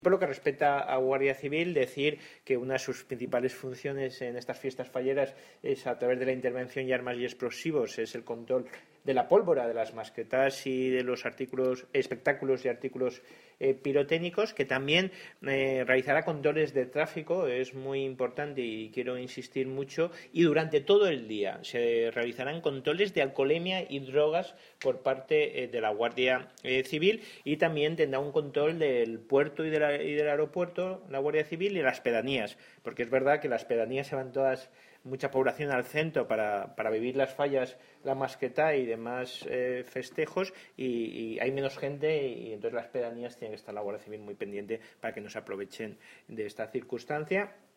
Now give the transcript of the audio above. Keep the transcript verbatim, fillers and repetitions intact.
Por lo que respecta a Guardia Civil, decir que una de sus principales funciones en estas fiestas falleras es, a través de la intervención de armas y explosivos, es el control de la pólvora, de las mascletas y de los artículos, espectáculos y artículos eh, pirotécnicos, que también eh, realizará controles de tráfico, es muy importante y quiero insistir mucho, y durante todo el día se realizarán controles de alcoholemia y drogas por parte eh, de la Guardia eh, Civil, y también tendrá un control del puerto y, de la, y del aeropuerto, la Guardia Civil, y las pedanías, porque es verdad que las pedanías se van todas, mucha población al centro para, para vivir las fallas, la masqueta y demás eh, festejos, y, y hay menos gente, y entonces las pedanías tienen que estar la Guardia Civil muy pendiente para que no se aprovechen de esta circunstancia.